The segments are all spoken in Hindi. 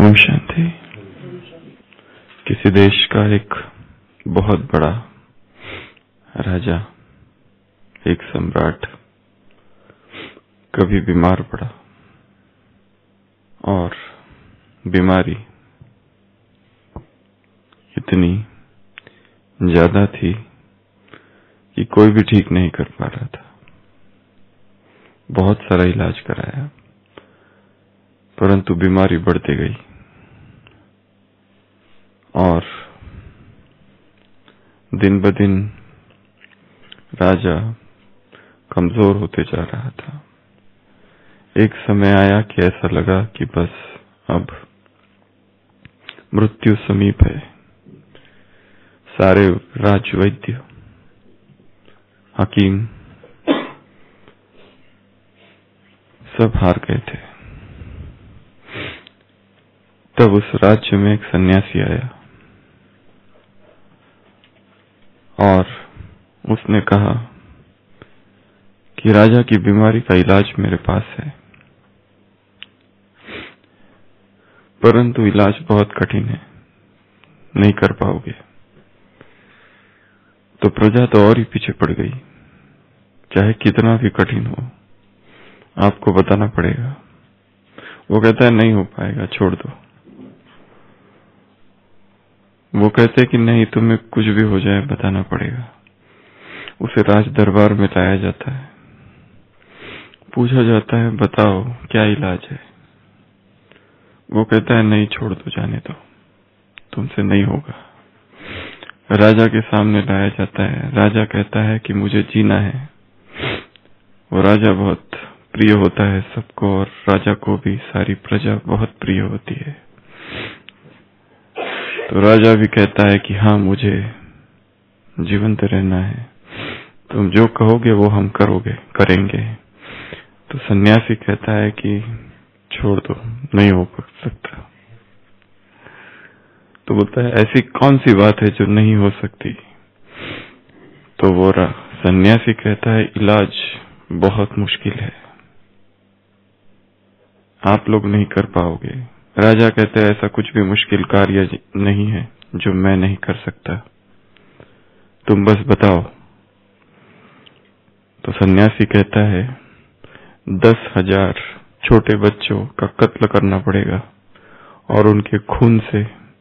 ओम शांति। किसी देश का एक बहुत बड़ा राजा, एक सम्राट कभी बीमार पड़ा और बीमारी इतनी ज्यादा थी कि कोई भी ठीक नहीं कर पा रहा था। बहुत सारा इलाज कराया परंतु बीमारी बढ़ती गई और दिन ब दिन राजा कमजोर होते जा रहा था। एक समय आया कि ऐसा लगा कि बस अब मृत्यु समीप है। सारे राजवैद्य, हकीम सब हार गए थे। तब उस राज्य में एक सन्यासी आया और उसने कहा कि राजा की बीमारी का इलाज मेरे पास है, परंतु इलाज बहुत कठिन है, नहीं कर पाओगे। तो प्रजा तो और ही पीछे पड़ गई। चाहे कितना भी कठिन हो, आपको बताना पड़ेगा। वो कहता है नहीं हो पाएगा, छोड़ दो। वो कहते कि नहीं, तुम्हें कुछ भी हो जाए बताना पड़ेगा। उसे राज दरबार में लाया जाता है, पूछा जाता है बताओ क्या इलाज है। वो कहता है नहीं, छोड़ दो, जाने दो, तुमसे नहीं होगा। राजा के सामने लाया जाता है। राजा कहता है कि मुझे जीना है। वो राजा बहुत प्रिय होता है सबको और राजा को भी सारी प्रजा बहुत प्रिय होती है। तो राजा भी कहता है कि हाँ, मुझे जीवंत रहना है, तुम जो कहोगे वो हम करेंगे। तो सन्यासी कहता है कि छोड़ दो, नहीं हो सकता। तो बोलता है ऐसी कौन सी बात है जो नहीं हो सकती। तो वो सन्यासी कहता है इलाज बहुत मुश्किल है, आप लोग नहीं कर पाओगे। राजा कहते हैं ऐसा कुछ भी मुश्किल कार्य नहीं है जो मैं नहीं कर सकता, तुम बस बताओ। तो सन्यासी कहता है 10,000 छोटे बच्चों का कत्ल करना पड़ेगा और उनके खून से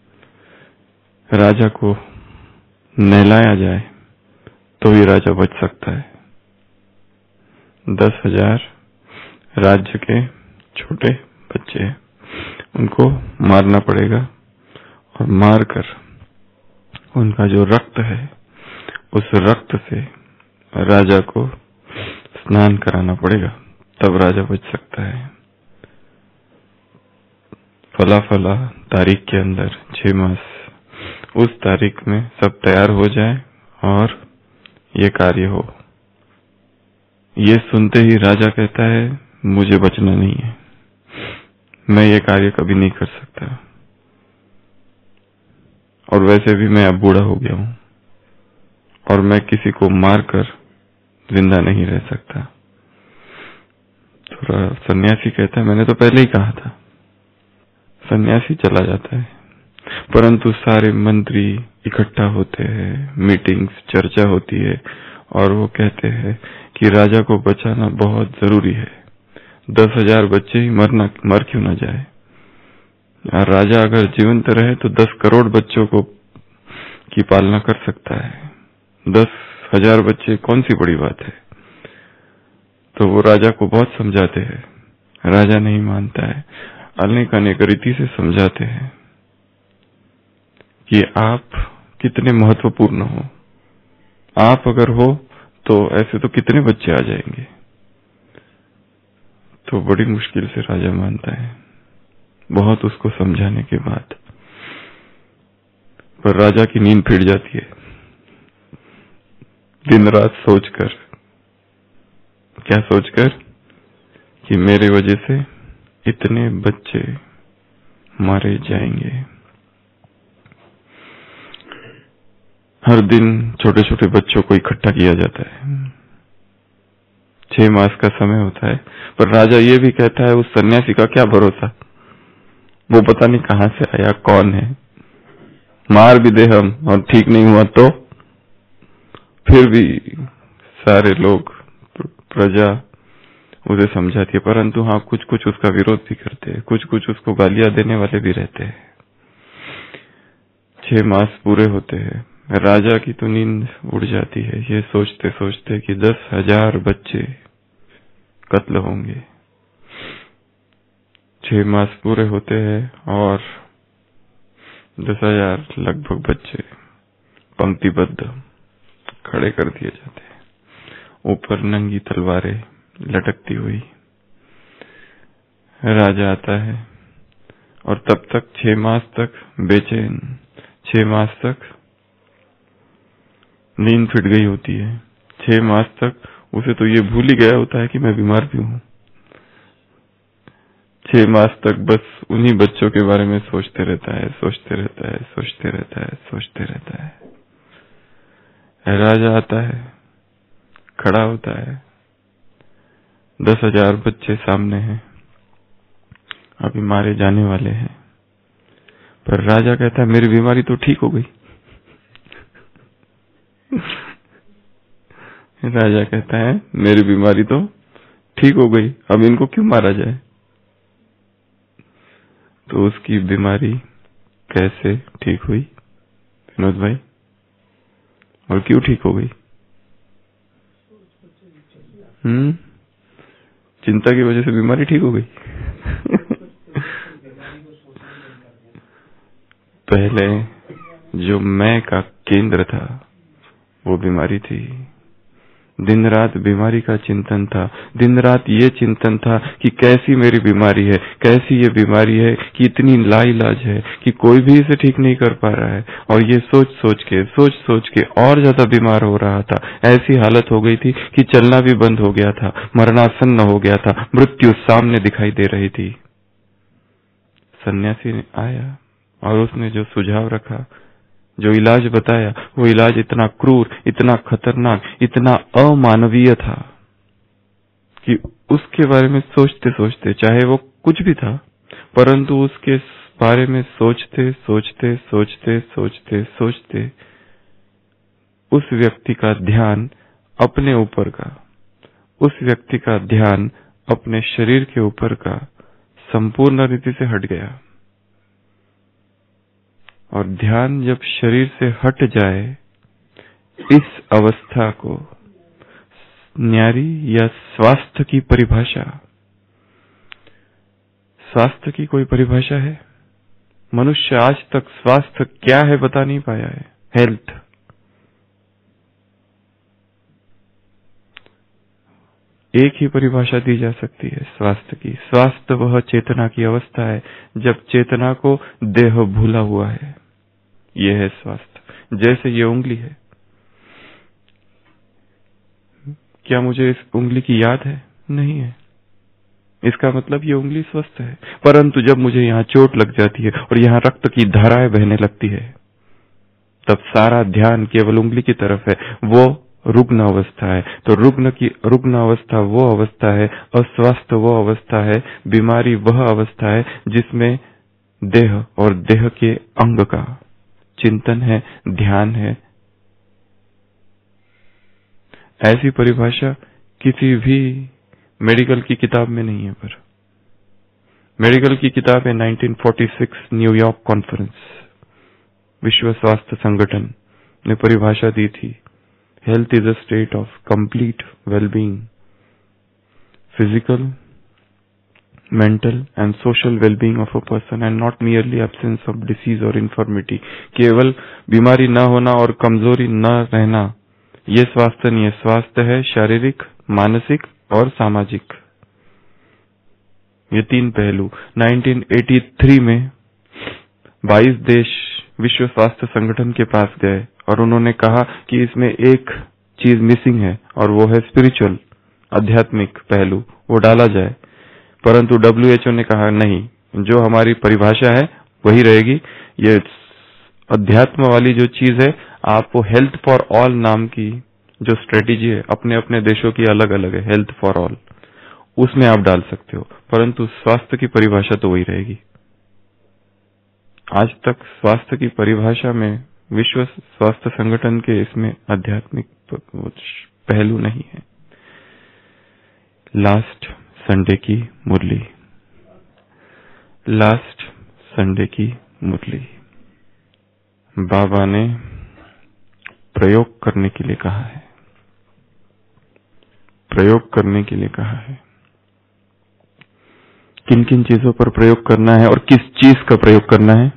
राजा को नहलाया जाए तो ही राजा बच सकता है। 10,000 राज्य के छोटे बच्चे, उनको मारना पड़ेगा और मारकर उनका जो रक्त है उस रक्त से राजा को स्नान कराना पड़ेगा, तब राजा बच सकता है। फला तारीख के अंदर 6 मास, उस तारीख में सब तैयार हो जाए और ये कार्य हो। ये सुनते ही राजा कहता है मुझे बचना नहीं है, मैं ये कार्य कभी नहीं कर सकता और वैसे भी मैं अब बूढ़ा हो गया हूं और मैं किसी को मारकर जिंदा नहीं रह सकता। तो सन्यासी कहता है मैंने तो पहले ही कहा था। सन्यासी चला जाता है, परंतु सारे मंत्री इकट्ठा होते हैं, मीटिंग्स, चर्चा होती है और वो कहते हैं कि राजा को बचाना बहुत जरूरी है। 10,000 बच्चे ही मर क्यों ना जाए। और राजा अगर जीवंत रहे तो 10 करोड़ बच्चों की पालना कर सकता है। 10,000 बच्चे कौन सी बड़ी बात है। तो वो राजा को बहुत समझाते हैं, राजा नहीं मानता है। अनेक रीति से समझाते हैं कि आप कितने महत्वपूर्ण हो, आप अगर हो तो ऐसे तो कितने बच्चे आ जाएंगे। तो बड़ी मुश्किल से राजा मानता है, बहुत उसको समझाने के बाद। पर राजा की नींद फिर जाती है, दिन रात सोचकर। क्या सोचकर कि मेरे वजह से इतने बच्चे मारे जाएंगे। हर दिन छोटे छोटे बच्चों को इकट्ठा किया जाता है। 6 मास का समय होता है, पर राजा ये भी कहता है उस सन्यासी का क्या भरोसा, वो पता नहीं कहां से आया, कौन है। मार भी दे हम और ठीक नहीं हुआ तो फिर भी सारे लोग, प्रजा उसे समझाती है, परंतु हाँ कुछ कुछ उसका विरोध भी करते हैं, कुछ कुछ उसको गालियां देने वाले भी रहते हैं। 6 मास पूरे होते हैं, राजा की तो नींद उड़ जाती है ये सोचते सोचते कि 10,000 बच्चे कत्ल होंगे। 6 मास पूरे होते हैं और 10,000 लगभग बच्चे पंक्तिबद्ध खड़े कर दिए जाते हैं, ऊपर नंगी तलवारें लटकती हुई। राजा आता है और तब तक 6 मास तक बेचैन, 6 मास तक नींद फिट गई होती है। 6 मास तक उसे तो ये भूल ही गया होता है कि मैं बीमार भी हूँ। 6 मास तक बस उन्हीं बच्चों के बारे में सोचते रहता है, सोचते रहता है, सोचते रहता है, सोचते रहता है। राजा आता है, खड़ा होता है, 10,000 बच्चे सामने हैं, अभी मारे जाने वाले हैं, पर राजा कहता है मेरी बीमारी तो ठीक हो गई। राजा कहता है मेरी बीमारी तो ठीक हो गई, अब इनको क्यों मारा जाए। तो उसकी बीमारी कैसे ठीक हुई विनोद भाई, और क्यों ठीक हो गई? चिंता की वजह से बीमारी ठीक हो गई। पहले जो मैं का केंद्र था वो बीमारी थी। दिन रात बीमारी का चिंतन था, दिन रात ये चिंतन था कि कैसी मेरी बीमारी है, कैसी ये बीमारी है कि इतनी लाइलाज है कि कोई भी इसे ठीक नहीं कर पा रहा है। और ये सोच सोच के और ज्यादा बीमार हो रहा था। ऐसी हालत हो गई थी कि चलना भी बंद हो गया था, मरणासन्न हो गया था, मृत्यु सामने दिखाई दे रही थी। सन्यासी आया और उसने जो सुझाव रखा, जो इलाज बताया, वो इलाज इतना क्रूर, इतना खतरनाक, इतना अमानवीय था कि उसके बारे में सोचते सोचते, चाहे वो कुछ भी था, परंतु उसके बारे में सोचते सोचते सोचते सोचते सोचते उस व्यक्ति का ध्यान अपने ऊपर का, उस व्यक्ति का ध्यान अपने शरीर के ऊपर का संपूर्ण रीति से हट गया। और ध्यान जब शरीर से हट जाए, इस अवस्था को न्यारी या स्वास्थ्य की परिभाषा, स्वास्थ्य की कोई परिभाषा है? मनुष्य आज तक स्वास्थ्य क्या है बता नहीं पाया है। हेल्थ, एक ही परिभाषा दी जा सकती है स्वास्थ्य की। स्वास्थ्य वह चेतना की अवस्था है जब चेतना को देह भूला हुआ है, यह है स्वास्थ्य। जैसे ये उंगली है, क्या मुझे इस उंगली की याद है? नहीं है, इसका मतलब ये उंगली स्वस्थ है। परंतु जब मुझे यहाँ चोट लग जाती है और यहाँ रक्त की धाराएं बहने लगती है, तब सारा ध्यान केवल उंगली की तरफ है, वो रुग्ण अवस्था है। तो रुग्ण अवस्था वो अवस्था है, अस्वस्थ वो अवस्था है, बीमारी वह अवस्था है जिसमें देह और देह के अंग का चिंतन है, ध्यान है। ऐसी परिभाषा किसी भी मेडिकल की किताब में नहीं है। पर मेडिकल की किताब है 1946 न्यूयॉर्क कॉन्फ्रेंस, विश्व स्वास्थ्य संगठन ने परिभाषा दी थी। Health is a state of complete wellbeing, physical, mental and social wellbeing of a person and not merely absence of disease और इन्फॉर्मिटी। केवल बीमारी न होना और कमजोरी न रहना, ये स्वास्थ्य नहीं है। स्वास्थ्य है शारीरिक, मानसिक और सामाजिक, ये 3 पहलू। 1983 में 22 देश विश्व स्वास्थ्य संगठन के पास गए और उन्होंने कहा कि इसमें एक चीज मिसिंग है और वो है स्पिरिचुअल, आध्यात्मिक पहलू, वो डाला जाए। परंतु WHO ने कहा नहीं, जो हमारी परिभाषा है वही रहेगी। ये अध्यात्म वाली जो चीज है, आपको हेल्थ फॉर ऑल नाम की जो स्ट्रेटेजी है, अपने अपने देशों की अलग अलग है, हेल्थ फॉर ऑल, उसमें आप डाल सकते हो, परंतु स्वास्थ्य की परिभाषा तो वही रहेगी। आज तक स्वास्थ्य की परिभाषा में विश्व स्वास्थ्य संगठन के इसमें आध्यात्मिक पहलू नहीं है। लास्ट संडे की मुरली, लास्ट संडे की मुरली, बाबा ने प्रयोग करने के लिए कहा है, प्रयोग करने के लिए कहा है। किन किन चीजों पर प्रयोग करना है और किस चीज का प्रयोग करना है?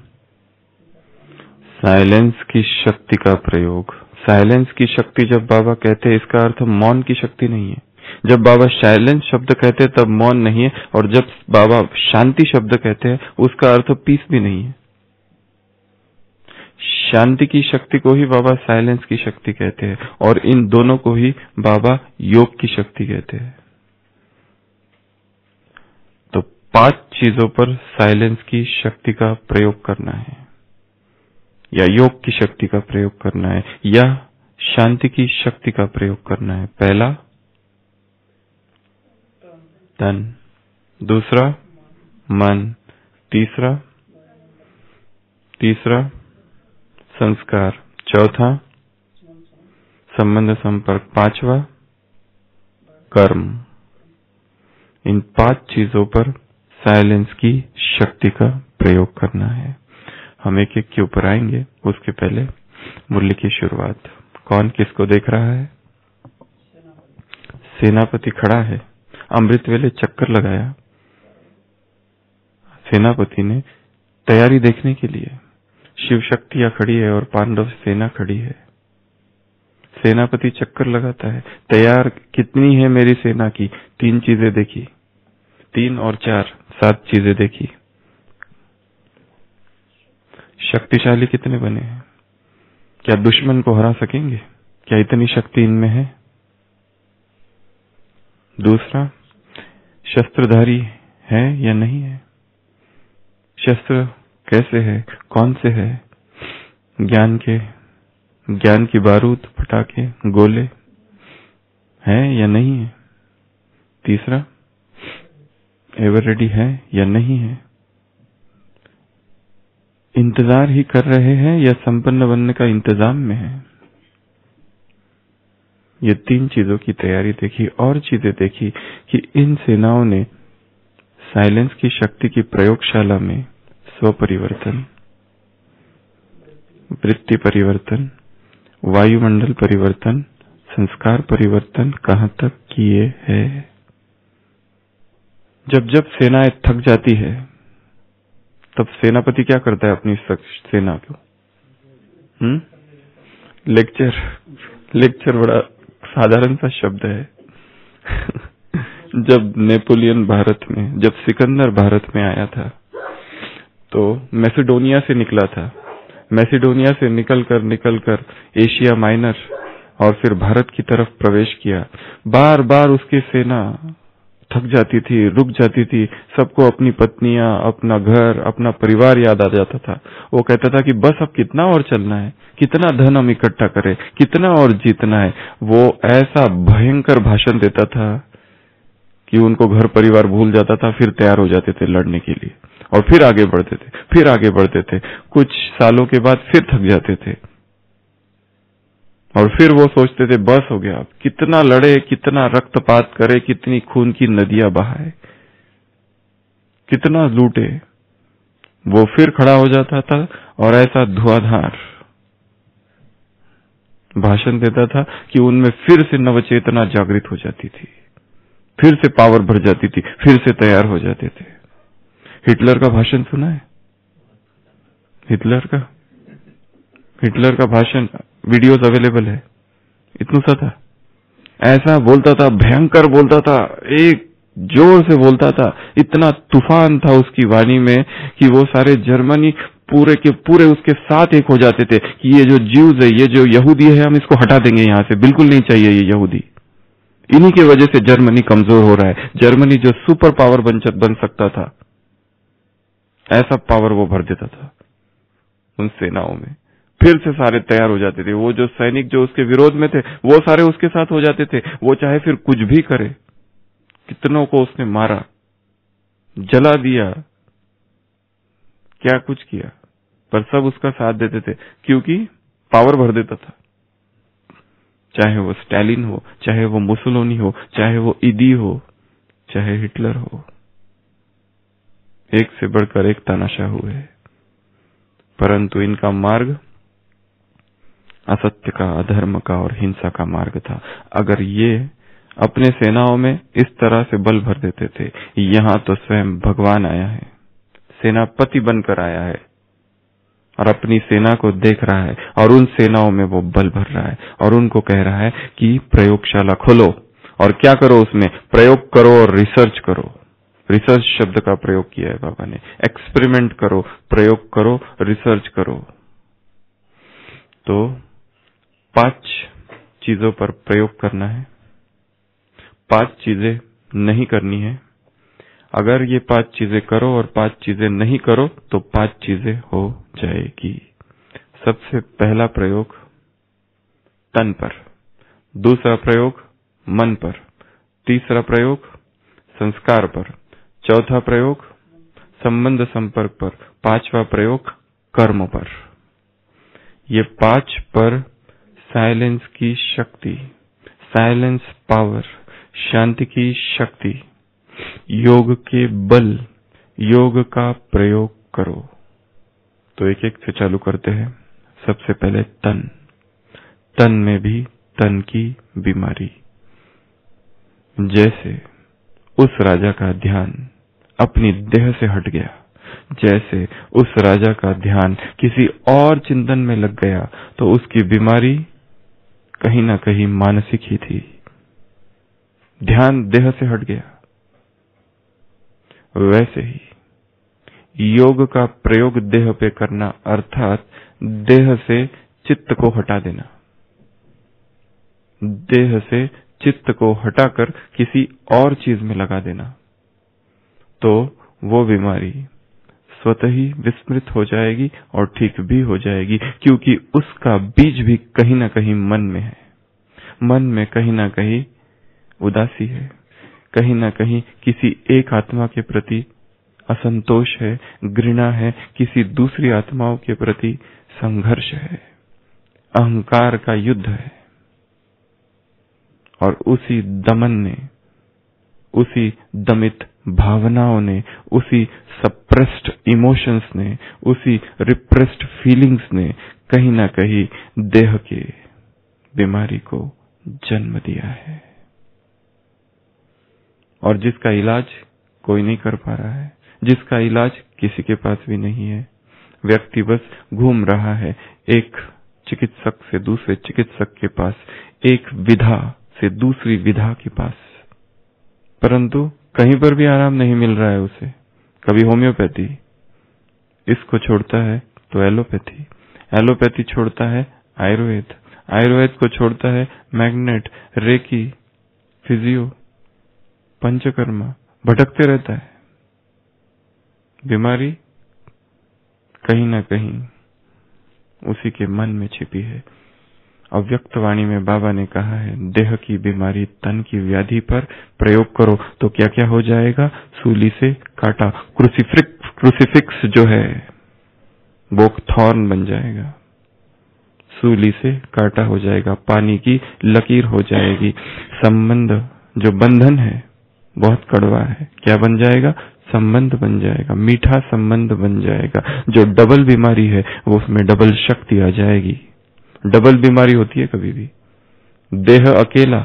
साइलेंस की शक्ति का प्रयोग। साइलेंस की शक्ति जब बाबा कहते हैं, इसका अर्थ मौन की शक्ति नहीं है। जब बाबा साइलेंस शब्द कहते हैं तब मौन नहीं है, और जब बाबा शांति शब्द कहते हैं उसका अर्थ पीस भी नहीं है। शांति की शक्ति को ही बाबा साइलेंस की शक्ति कहते हैं, और इन दोनों को ही बाबा योग की शक्ति कहते हैं। तो 5 चीजों पर साइलेंस की शक्ति का प्रयोग करना है, या योग की शक्ति का प्रयोग करना है, या शांति की शक्ति का प्रयोग करना है। पहला तन, दूसरा मन, तीसरा संस्कार, चौथा संबंध संपर्क, 5वां कर्म। इन 5 चीजों पर साइलेंस की शक्ति का प्रयोग करना है। हम एक एक के ऊपर आएंगे, उसके पहले मुरली की शुरुआत। कौन किसको देख रहा है? सेनापति खड़ा है, अमृत वेले चक्कर लगाया। सेनापति ने तैयारी देखने के लिए, शिव शक्तियां खड़ी है और पांडव सेना खड़ी है। सेनापति चक्कर लगाता है, तैयार कितनी है मेरी सेना की? 3 चीजें देखी, 3 और 4, 7 चीजें देखी। शक्तिशाली कितने बने हैं? क्या दुश्मन को हरा सकेंगे? क्या इतनी शक्ति इनमें है? दूसरा, शस्त्रधारी है या नहीं है? शस्त्र कैसे है, कौन से है? ज्ञान की बारूद, पटाखे, गोले है या नहीं है? तीसरा, एवर रेडी है या नहीं है? इंतजार ही कर रहे हैं या संपन्न बनने का इंतजाम में है? ये 3 चीजों की तैयारी देखी, और चीजें देखी कि इन सेनाओं ने साइलेंस की शक्ति की प्रयोगशाला में स्वपरिवर्तन, वृत्ति परिवर्तन, वायुमंडल परिवर्तन, संस्कार परिवर्तन कहां तक किए हैं। जब सेनाएं थक जाती है तब सेनापति क्या करता है अपनी सेना को? लेक्चर बड़ा साधारण सा शब्द है। जब नेपोलियन भारत में, जब सिकंदर भारत में आया था तो मैसेडोनिया से निकला था। मैसेडोनिया से निकलकर एशिया माइनर और फिर भारत की तरफ प्रवेश किया। बार बार उसकी सेना थक जाती थी, रुक जाती थी, सबको अपनी पत्नियां, अपना घर, अपना परिवार याद आ जाता था। वो कहता था कि बस अब कितना और चलना है, कितना धन हम इकट्ठा करें, कितना और जीतना है। वो ऐसा भयंकर भाषण देता था कि उनको घर परिवार भूल जाता था, फिर तैयार हो जाते थे लड़ने के लिए, और फिर आगे बढ़ते थे। कुछ सालों के बाद फिर थक जाते थे, और फिर वो सोचते थे बस हो गया, कितना लड़े, कितना रक्तपात करे, कितनी खून की नदियां बहाए, कितना लूटे। वो फिर खड़ा हो जाता था और ऐसा धुआंधार भाषण देता था कि उनमें फिर से नवचेतना जागृत हो जाती थी, फिर से पावर भर जाती थी, फिर से तैयार हो जाते थे। हिटलर का भाषण सुना है? हिटलर का भाषण वीडियोस अवेलेबल है, इतना सा था। ऐसा बोलता था, भयंकर बोलता था, एक जोर से बोलता था, इतना तूफान था उसकी वाणी में कि वो सारे जर्मनी पूरे के पूरे उसके साथ एक हो जाते थे कि ये जो ज्यूज है, ये जो यहूदी है, हम इसको हटा देंगे यहाँ से, बिल्कुल नहीं चाहिए ये यहूदी। इन्हीं की वजह से जर्मनी कमजोर हो रहा है। जर्मनी जो सुपर पावर बन सकता था, ऐसा पावर वो भर देता था उन सेनाओं में। फिर से सारे तैयार हो जाते थे। वो जो सैनिक जो उसके विरोध में थे, वो सारे उसके साथ हो जाते थे। वो चाहे फिर कुछ भी करे। कितनों को उसने मारा, जला दिया, क्या कुछ किया, पर सब उसका साथ देते थे क्योंकि पावर भर देता था। चाहे वो स्टालिन हो, चाहे वो मुसोलिनी हो, चाहे वो ईदी हो, चाहे हिटलर हो, एक से बढ़कर एक तानाशाह हुए, परंतु इनका मार्ग असत्य का, अधर्म का और हिंसा का मार्ग था। अगर ये अपने सेनाओं में इस तरह से बल भर देते थे, यहाँ तो स्वयं भगवान आया है, सेनापति बनकर आया है और अपनी सेना को देख रहा है और उन सेनाओं में वो बल भर रहा है और उनको कह रहा है कि प्रयोगशाला खोलो और क्या करो, उसमें प्रयोग करो और रिसर्च करो। रिसर्च शब्द का प्रयोग किया है बाबा ने। एक्सपेरिमेंट करो, प्रयोग करो, रिसर्च करो। तो 5 चीजों पर प्रयोग करना है, 5 चीजें नहीं करनी है। अगर ये 5 चीजें करो और 5 चीजें नहीं करो तो 5 चीजें हो जाएगी। सबसे पहला प्रयोग तन पर, दूसरा प्रयोग मन पर, तीसरा प्रयोग संस्कार पर, चौथा प्रयोग संबंध संपर्क पर, 5वां प्रयोग कर्म पर। ये 5 पर साइलेंस की शक्ति, साइलेंस पावर, शांति की शक्ति, योग के बल, योग का प्रयोग करो। तो एक एक से चालू करते हैं। सबसे पहले तन। तन में भी तन की बीमारी। जैसे उस राजा का ध्यान अपनी देह से हट गया, जैसे उस राजा का ध्यान किसी और चिंतन में लग गया, तो उसकी बीमारी कहीं ना कहीं मानसिक ही थी। ध्यान देह से हट गया। वैसे ही योग का प्रयोग देह पे करना, अर्थात देह से चित्त को हटा देना। देह से चित्त को हटाकर किसी और चीज में लगा देना, तो वो बीमारी स्वतः ही विस्मृत हो जाएगी और ठीक भी हो जाएगी, क्योंकि उसका बीज भी कहीं ना कहीं मन में है। मन में कहीं ना कहीं उदासी है, कहीं ना कहीं किसी एक आत्मा के प्रति असंतोष है, घृणा है, किसी दूसरी आत्माओं के प्रति संघर्ष है, अहंकार का युद्ध है। और उसी दमन ने, उसी दमित भावनाओं ने, उसी सप्रेस्ड इमोशंस ने, उसी रिप्रेस्ड फीलिंग्स ने कहीं ना कहीं देह के बीमारी को जन्म दिया है, और जिसका इलाज कोई नहीं कर पा रहा है, जिसका इलाज किसी के पास भी नहीं है। व्यक्ति बस घूम रहा है एक चिकित्सक से दूसरे चिकित्सक के पास, एक विधा से दूसरी विधा के पास, परंतु कहीं पर भी आराम नहीं मिल रहा है उसे। कभी होम्योपैथी, इसको छोड़ता है तो एलोपैथी, एलोपैथी छोड़ता है आयुर्वेद, आयुर्वेद को छोड़ता है मैग्नेट, रेकी, फिजियो, पंचकर्मा, भटकते रहता है। बीमारी कहीं ना कहीं उसी के मन में छिपी है। अव्यक्त वाणी में बाबा ने कहा है, देह की बीमारी, तन की व्याधि पर प्रयोग करो तो क्या क्या हो जाएगा। सूली से काटा, क्रूसिफिक्स जो है वो थॉर्न बन जाएगा, सूली से काटा हो जाएगा, पानी की लकीर हो जाएगी। संबंध जो बंधन है बहुत कड़वा है, क्या बन जाएगा, संबंध बन जाएगा, मीठा संबंध बन जाएगा। जो डबल बीमारी है वो उसमें डबल शक्ति आ जाएगी। डबल बीमारी होती है कभी भी। देह अकेला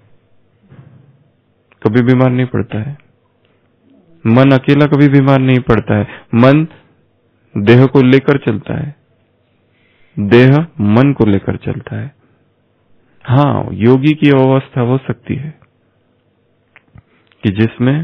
कभी बीमार नहीं पड़ता है, मन अकेला कभी बीमार नहीं पड़ता है। मन देह को लेकर चलता है, देह मन को लेकर चलता है। हाँ, योगी की अवस्था हो सकती है कि जिसमें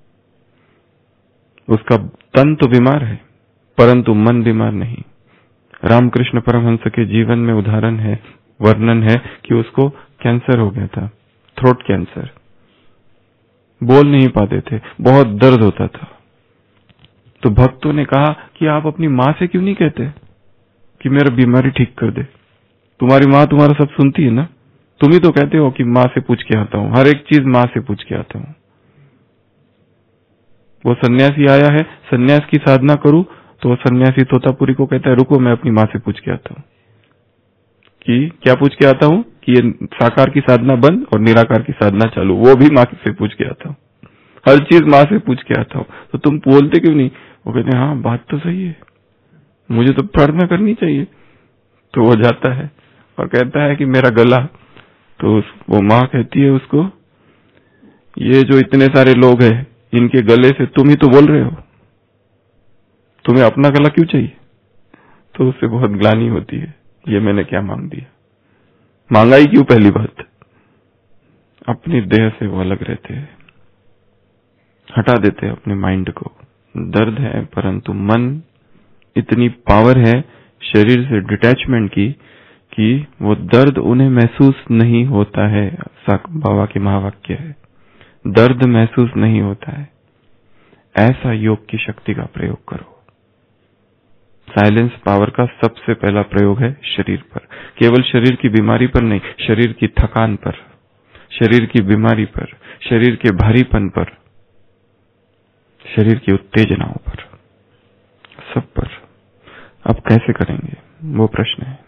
उसका तन तो बीमार है परंतु मन बीमार नहीं। रामकृष्ण परमहंस के जीवन में उदाहरण है, वर्णन है कि उसको कैंसर हो गया था, थ्रोट कैंसर, बोल नहीं पाते थे, बहुत दर्द होता था। तो भक्तों ने कहा कि आप अपनी माँ से क्यों नहीं कहते कि मेरा बीमारी ठीक कर दे। तुम्हारी माँ तुम्हारा सब सुनती है ना, तुम ही तो कहते हो कि माँ से पूछ के आता हूँ, हर एक चीज माँ से पूछ के आता हूँ। वो सन्यासी आया है, सन्यास की साधना करूं तो सन्यासी तोतापुरी को कहता है रुको मैं अपनी माँ से पूछ के आता हूँ। कि क्या पूछ के आता हूँ कि ये साकार की साधना बंद और निराकार की साधना चालू, वो भी माँ से पूछ के आता हूँ, हर चीज माँ से पूछ के आता हूँ। तो तुम बोलते क्यों नहीं? वो कहते हैं हाँ बात तो सही है, मुझे तो प्रार्थना करनी चाहिए। तो वो जाता है और कहता है कि मेरा गला, तो वो माँ कहती है उसको ये जो इतने सारे लोग हैं इनके गले से तुम ही तो बोल रहे हो, तुम्हें अपना गला क्यों चाहिए? तो उससे बहुत ग्लानि होती है, ये मैंने क्या मांग दिया, मांगा ही क्यों? पहली बात अपनी देह से वो अलग रहते हैं, हटा देते हैं अपने माइंड को। दर्द है परंतु मन इतनी पावर है शरीर से डिटैचमेंट की कि वो दर्द उन्हें महसूस नहीं होता है। बाबा की महावाक्य है, दर्द महसूस नहीं होता है। ऐसा योग की शक्ति का प्रयोग करो। साइलेंस पावर का सबसे पहला प्रयोग है शरीर पर, केवल शरीर की बीमारी पर नहीं, शरीर की थकान पर, शरीर की बीमारी पर, शरीर के भारीपन पर, शरीर की उत्तेजनाओं पर, सब पर। अब कैसे करेंगे वो प्रश्न है।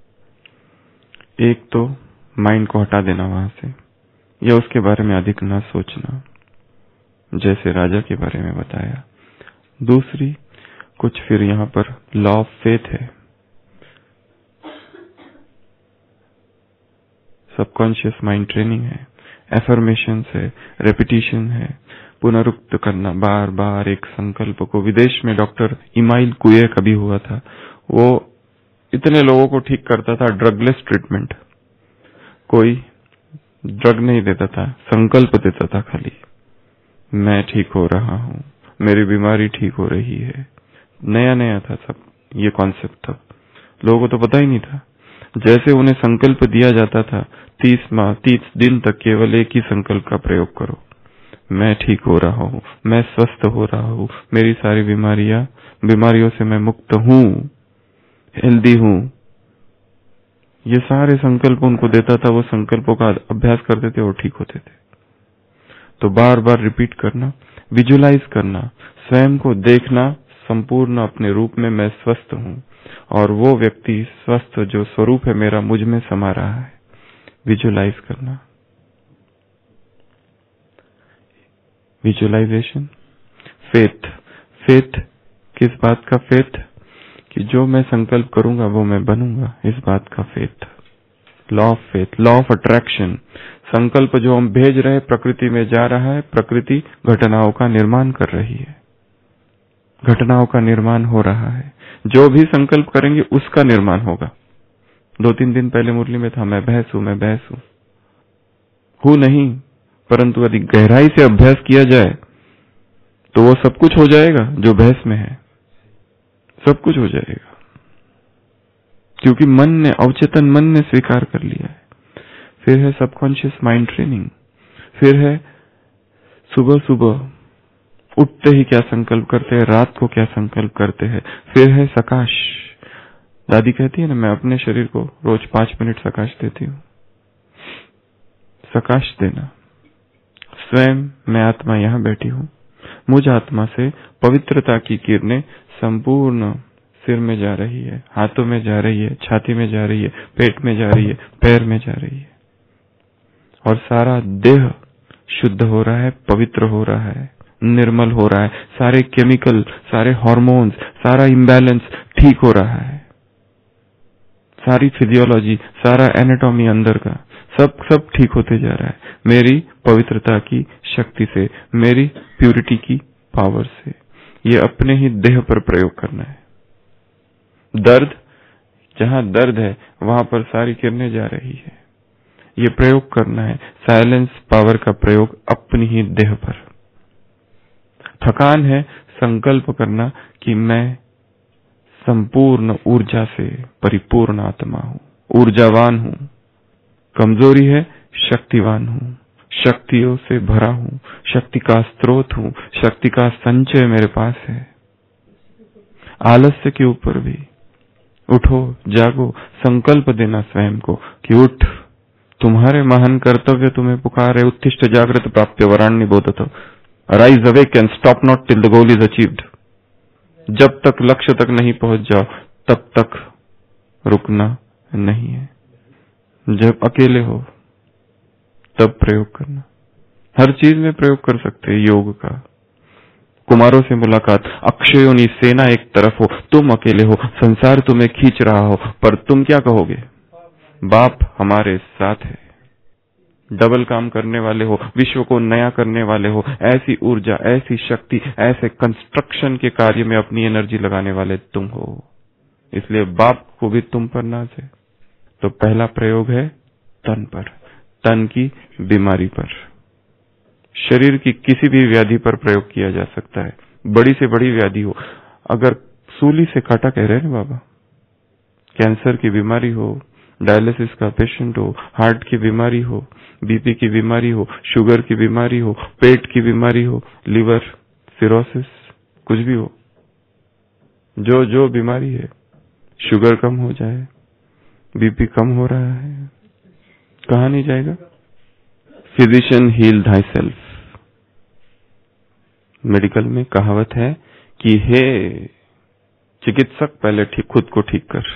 एक तो माइंड को हटा देना वहां से, या उसके बारे में अधिक न सोचना, जैसे राजा के बारे में बताया। दूसरी कुछ फिर यहाँ पर लॉ ऑफ फेथ है, सबकॉन्शियस माइंड ट्रेनिंग है, एफर्मेशंस है, रेपिटेशन है, पुनरुक्त करना बार बार एक संकल्प को। विदेश में डॉक्टर इमाइल कुए कभी हुआ था, वो इतने लोगों को ठीक करता था, ड्रगलेस ट्रीटमेंट, कोई ड्रग नहीं देता था, संकल्प देता था खाली, मैं ठीक हो रहा हूँ, मेरी बीमारी ठीक हो रही है। नया नया था सब ये कॉन्सेप्ट, तब लोगों को तो पता ही नहीं था। जैसे उन्हें संकल्प दिया जाता था 30 दिन तक केवल एक ही संकल्प का प्रयोग करो, मैं ठीक हो रहा हूँ, मैं स्वस्थ हो रहा हूँ, मेरी सारी बीमारियों से मैं मुक्त हूँ, हेल्दी हूँ। ये सारे संकल्प उनको देता था, वो संकल्पों का अभ्यास करते थे और ठीक होते थे। तो बार बार रिपीट करना, विजुलाइज करना, स्वयं को देखना संपूर्ण अपने रूप में, मैं स्वस्थ हूँ और वो व्यक्ति स्वस्थ जो स्वरूप है मेरा मुझ में समा रहा है। विजुलाइज करना, विजुलाइजेशन। फेथ किस बात का फेथ? कि जो मैं संकल्प करूंगा वो मैं बनूंगा, इस बात का faith. Law of faith, law of attraction. संकल्प जो हम भेज रहे हैं प्रकृति में जा रहा है, प्रकृति घटनाओं का निर्माण कर रही है, घटनाओं का निर्माण हो रहा है। जो भी संकल्प करेंगे उसका निर्माण होगा। 2-3 दिन पहले मुरली में था, मैं भैंस हूं, मैं भैंस हूं नहीं, परंतु यदि गहराई से अभ्यास किया जाए तो वो सब कुछ हो जाएगा जो भैंस में है, सब कुछ हो जाएगा, क्योंकि मन ने, अवचेतन मन ने स्वीकार कर लिया है। फिर है सबकॉन्शियस माइंड ट्रेनिंग, फिर है सुबह सुबह उठते ही क्या संकल्प करते हैं, रात को क्या संकल्प करते हैं। फिर है सकाश। दादी कहती है ना, मैं अपने शरीर को रोज 5 मिनट सकाश देती हूँ। सकाश देना, स्वयं मैं आत्मा यहाँ बैठी हूँ, मुझ आत्मा से पवित्रता की किरणें संपूर्ण सिर में जा रही है, हाथों में जा रही है, छाती में जा रही है, पेट में जा रही है, पैर में जा रही है, और सारा देह शुद्ध हो रहा है, पवित्र हो रहा है, निर्मल हो रहा है। सारे केमिकल, सारे हार्मोन्स, सारा इम्बैलेंस ठीक हो रहा है, सारी फिजियोलॉजी, सारा एनाटॉमी अंदर का सब ठीक होते जा रहा है मेरी पवित्रता की शक्ति से, मेरी प्यूरिटी की पावर से। ये अपने ही देह पर प्रयोग करना है। दर्द, जहां दर्द है वहां पर सारी किरणें जा रही है, ये प्रयोग करना है। साइलेंस पावर का प्रयोग अपनी ही देह पर। थकान है, संकल्प करना कि मैं संपूर्ण ऊर्जा से परिपूर्ण आत्मा हूँ, ऊर्जावान हूँ। कमजोरी है, शक्तिवान हूँ, शक्तियों से भरा हूँ, शक्ति का स्रोत हूँ, शक्ति का संचय मेरे पास है। आलस्य के ऊपर भी उठो, जागो, संकल्प देना स्वयं को कि उठ, तुम्हारे महान कर्तव्य तुम्हें पुकारे। उत्तिष्ठ जागृत प्राप्य वराण्य बोधत, arise awake and stop not till the goal is achieved. जब तक लक्ष्य तक नहीं पहुंच जाओ तब तक रुकना नहीं है। जब अकेले हो तब प्रयोग करना। हर चीज में प्रयोग कर सकते हैं योग का। कुमारों से मुलाकात, अक्षयोनी सेना एक तरफ हो, तुम अकेले हो, संसार तुम्हें खींच रहा हो, पर तुम क्या कहोगे? बाप हमारे साथ है। डबल काम करने वाले हो, विश्व को नया करने वाले हो, ऐसी ऊर्जा, ऐसी शक्ति, ऐसे कंस्ट्रक्शन के कार्य में अपनी एनर्जी लगाने वाले तुम हो। इसलिए बाप को भी तुम पर नाज है। तो पहला प्रयोग है तन पर, तन की बीमारी पर। शरीर की किसी भी व्याधि पर प्रयोग किया जा सकता है, बड़ी से बड़ी व्याधि हो। अगर सूली से काटा कह रहे हैं ना बाबा, कैंसर की बीमारी हो, डायलिसिस का पेशेंट हो, हार्ट की बीमारी हो, बीपी की बीमारी हो, शुगर की बीमारी हो, पेट की बीमारी हो, लिवर सिरोसिस, कुछ भी हो, जो जो बीमारी है, शुगर कम हो जाए, बीपी कम हो रहा है, कहाँ नहीं जाएगा? Physician heal thyself. Medical में कहावत है कि हे चिकित्सक, पहले खुद को ठीक कर।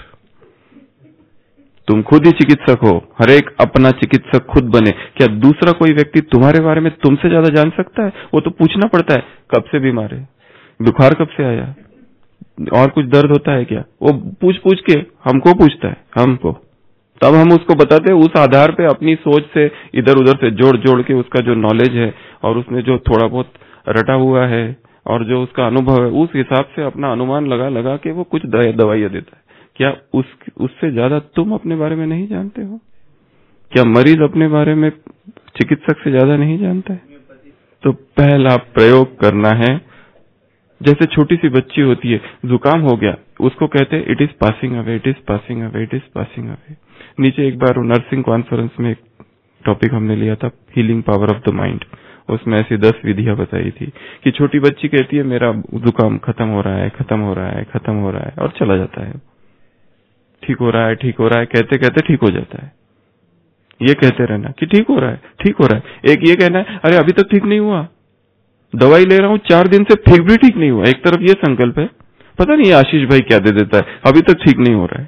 तुम खुद ही चिकित्सक हो, हर एक अपना चिकित्सक खुद बने। क्या दूसरा कोई व्यक्ति तुम्हारे बारे में तुमसे ज्यादा जान सकता है? वो तो पूछना पड़ता है, कब से बीमार है, बुखार कब से आया, और कुछ दर्द होता है क्या? वो पूछ पूछ के हमको पूछता है, हमको, तब हम उसको बताते हैं। उस आधार पे अपनी सोच से इधर उधर से जोड़ जोड़ के उसका जो नॉलेज है और उसने जो थोड़ा बहुत रटा हुआ है और जो उसका अनुभव है, उस हिसाब से अपना अनुमान लगा लगा के वो कुछ दवाइयां देता है। क्या उससे ज्यादा तुम अपने बारे में नहीं जानते हो? क्या मरीज अपने बारे में चिकित्सक से ज्यादा नहीं जानता है? तो पहला प्रयोग करना है। जैसे छोटी सी बच्ची होती है, जुकाम हो गया, उसको कहते हैं it is passing away, it is passing away, it is passing away. नीचे एक बार नर्सिंग कॉन्फ्रेंस में एक टॉपिक हमने लिया था, healing power of the mind. उसमें ऐसी 10 विधियां बताई थी कि छोटी बच्ची कहती है मेरा जुकाम खत्म हो रहा है, खत्म हो रहा है, खत्म हो रहा है, और चला जाता है। ठीक हो रहा है, ठीक हो रहा है कहते कहते ठीक हो जाता है। ये कहते रहना कि ठीक हो रहा है, ठीक हो रहा है। एक ये कहना है अरे अभी तक ठीक नहीं हुआ, दवाई ले रहा हूं 4 दिन से, फिर भी ठीक नहीं हुआ। एक तरफ ये संकल्प है, पता नहीं आशीष भाई क्या दे देता है, अभी तक ठीक नहीं हो रहा है।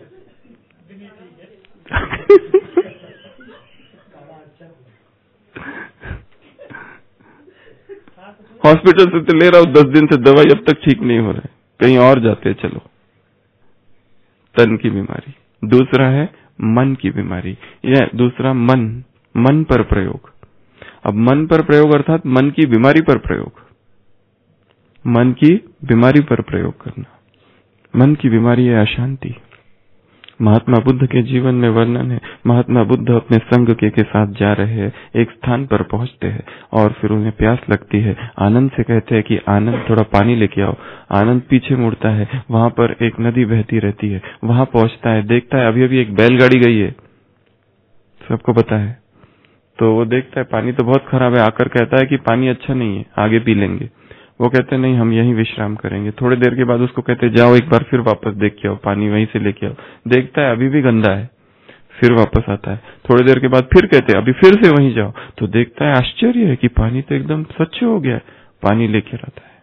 हॉस्पिटल से तो ले रहा हूं 10 दिन से दवाई, अब तक ठीक नहीं हो रहा है, कहीं और जाते हैं चलो। तन की बीमारी। दूसरा है मन की बीमारी। यह दूसरा मन पर प्रयोग। अब मन पर प्रयोग अर्थात मन की बीमारी पर प्रयोग। मन की बीमारी पर प्रयोग करना। मन की बीमारी है अशांति। महात्मा बुद्ध के जीवन में वर्णन है, महात्मा बुद्ध अपने संग के साथ जा रहे हैं, एक स्थान पर पहुंचते हैं और फिर उन्हें प्यास लगती है। आनंद से कहते हैं कि आनंद थोड़ा पानी लेके आओ। आनंद पीछे मुड़ता है, वहां पर एक नदी बहती रहती है, वहां पहुंचता है, देखता है अभी अभी एक बैलगाड़ी गई है, सबको पता है। तो वो देखता है पानी तो बहुत खराब है, आकर कहता है कि पानी अच्छा नहीं है, आगे पी लेंगे। वो कहते हैं नहीं, हम यहीं विश्राम करेंगे। थोड़ी देर के बाद उसको कहते हैं जाओ एक बार फिर वापस देख के आओ, पानी वहीं से लेके आओ। देखता है अभी भी गंदा है, फिर वापस आता है। थोड़ी देर के बाद फिर कहते हैं अभी फिर से वहीं जाओ, तो देखता है आश्चर्य है कि पानी तो एकदम स्वच्छ हो गया, पानी लेके आता है।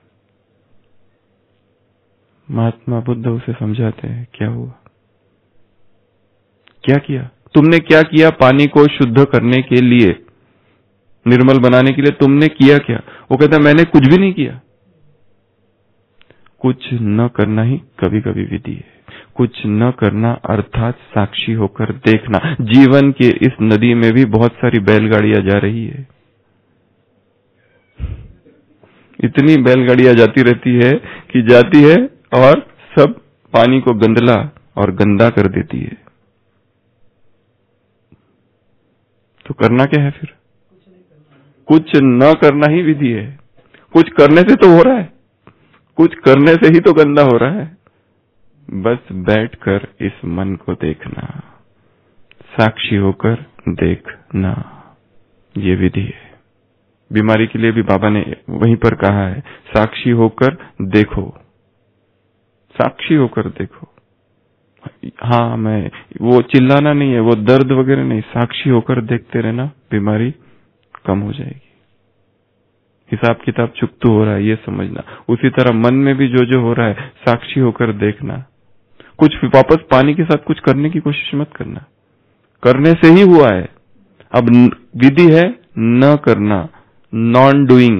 महात्मा बुद्ध उसे समझाते हैं क्या हुआ, क्या किया तुमने, क्या किया पानी को शुद्ध करने के लिए, निर्मल बनाने के लिए तुमने किया क्या? वो कहता है मैंने कुछ भी नहीं किया। कुछ न करना ही कभी कभी विधि है। कुछ न करना अर्थात साक्षी होकर देखना। जीवन के इस नदी में भी बहुत सारी बैलगाड़ियां जा रही है, इतनी बैलगाड़ियां जाती रहती है कि जाती है और सब पानी को गंदला और गंदा कर देती है। तो करना क्या है फिर? कुछ न करना ही विधि है। कुछ करने से तो हो रहा है, कुछ करने से ही तो गंदा हो रहा है। बस बैठकर इस मन को देखना, साक्षी होकर देखना, ये विधि है। बीमारी के लिए भी बाबा ने वहीं पर कहा है, साक्षी होकर देखो, साक्षी होकर देखो। हाँ, मैं वो चिल्लाना नहीं है, वो दर्द वगैरह नहीं, साक्षी होकर देखते रहना, बीमारी कम हो जाएगी। हिसाब किताब चुकतू हो रहा है ये समझना। उसी तरह मन में भी जो जो हो रहा है साक्षी होकर देखना। कुछ वापस पानी के साथ कुछ करने की कोशिश मत करना, करने से ही हुआ है। अब विधि है न करना, नॉन डूइंग।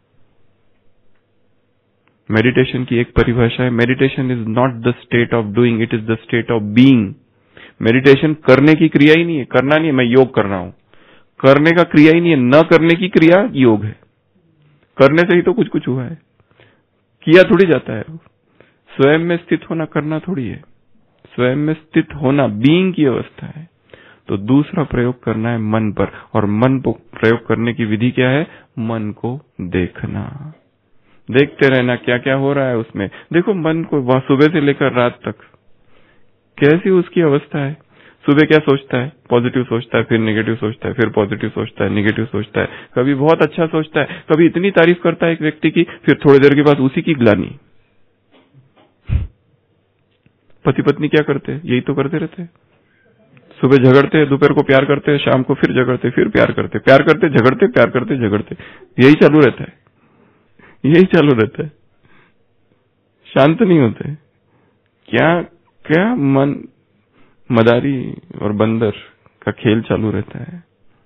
मेडिटेशन की एक परिभाषा है, meditation is not the state of doing, it is the state of being. Meditation करने की क्रिया ही नहीं है, करना नहीं है मैं योग कर रहा हूं, करने का क्रिया ही नहीं है, न करने की क्रिया योग है। करने से ही तो कुछ कुछ हुआ है, किया थोड़ी जाता है। स्वयं में स्थित होना करना थोड़ी है, स्वयं में स्थित होना बीइंग की अवस्था है। तो दूसरा प्रयोग करना है मन पर, और मन को प्रयोग करने की विधि क्या है? मन को देखना, देखते रहना क्या क्या हो रहा है उसमें। देखो मन को वह सुबह से लेकर रात तक कैसी उसकी अवस्था है। सुबह क्या सोचता है? पॉजिटिव सोचता है, फिर नेगेटिव सोचता है, फिर पॉजिटिव सोचता है, नेगेटिव सोचता है, कभी बहुत अच्छा सोचता है, कभी इतनी तारीफ करता है एक व्यक्ति की, फिर थोड़ी देर के बाद उसी की ग्लानि। पति पत्नी क्या करते हैं? यही तो करते रहते हैं। सुबह झगड़ते हैं, दोपहर को प्यार करते हैं, शाम को फिर झगड़ते, फिर प्यार करते, प्यार करते झगड़ते, प्यार करते झगड़ते, यही चालू रहता है, यही चालू रहता है, शांत नहीं होते। क्या क्या मन मदारी और बंदर का खेल चालू रहता है।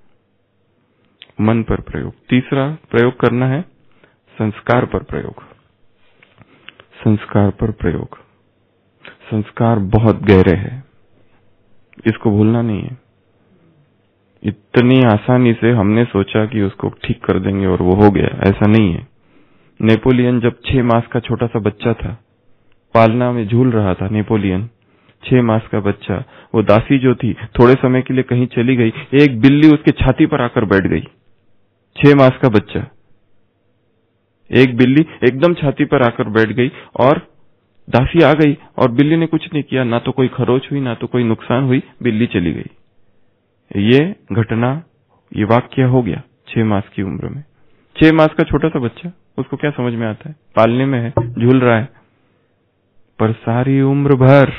मन पर प्रयोग। तीसरा प्रयोग करना है संस्कार पर प्रयोग। संस्कार पर प्रयोग। संस्कार बहुत गहरे हैं, इसको भूलना नहीं है। इतनी आसानी से हमने सोचा कि उसको ठीक कर देंगे और वो हो गया, ऐसा नहीं है। नेपोलियन जब 6 मास का छोटा सा बच्चा था, पालना में झूल रहा था, नेपोलियन 6 मास का बच्चा, वो दासी जो थी थोड़े समय के लिए कहीं चली गई, एक बिल्ली उसके छाती पर आकर बैठ गई। 6 मास का बच्चा, एक बिल्ली एकदम छाती पर आकर बैठ गई और दासी आ गई और बिल्ली ने कुछ नहीं किया, ना तो कोई खरोच हुई, ना तो कोई नुकसान हुई, बिल्ली चली गई। ये घटना, ये वाक्य हो गया 6 मास की उम्र में। 6 मास का छोटा सा बच्चा, उसको क्या समझ में आता है? पालने में है, झूल रहा है। पर सारी उम्र भर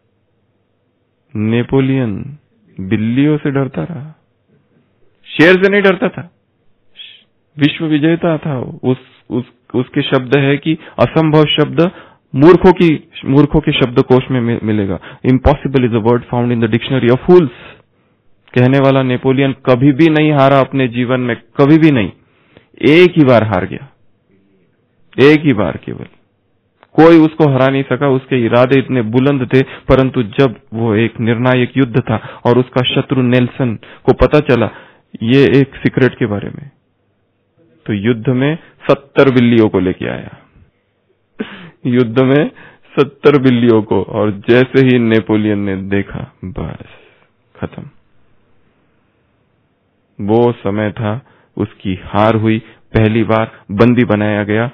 नेपोलियन बिल्लियों से डरता रहा, शेर से नहीं डरता था। विश्व विजेता था। उसके शब्द है कि असंभव शब्द मूर्खों के शब्दकोश में मिलेगा। Impossible is a word found in the dictionary of fools. कहने वाला नेपोलियन कभी भी नहीं हारा अपने जीवन में, कभी भी नहीं। एक ही बार हार गया, एक ही बार केवल। कोई उसको हरा नहीं सका, उसके इरादे इतने बुलंद थे, परंतु जब वो एक निर्णायक युद्ध था और उसका शत्रु नेल्सन को पता चला ये एक सीक्रेट के बारे में, तो युद्ध में 70 बिल्लियों को लेके आया, युद्ध में 70 बिल्लियों को। और जैसे ही नेपोलियन ने देखा, बस खत्म। वो समय था, उसकी हार हुई। पहली बार बंदी बनाया गया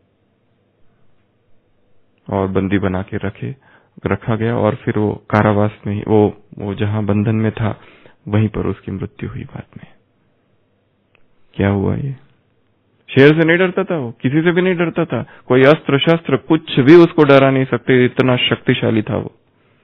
और बंदी बना के रखा गया, और फिर वो कारावास में, वो जहां बंधन में था वहीं पर उसकी मृत्यु हुई बाद में। क्या हुआ? ये शेर से नहीं डरता था, वो किसी से भी नहीं डरता था, कोई अस्त्र शस्त्र कुछ भी उसको डरा नहीं सकते, इतना शक्तिशाली था वो।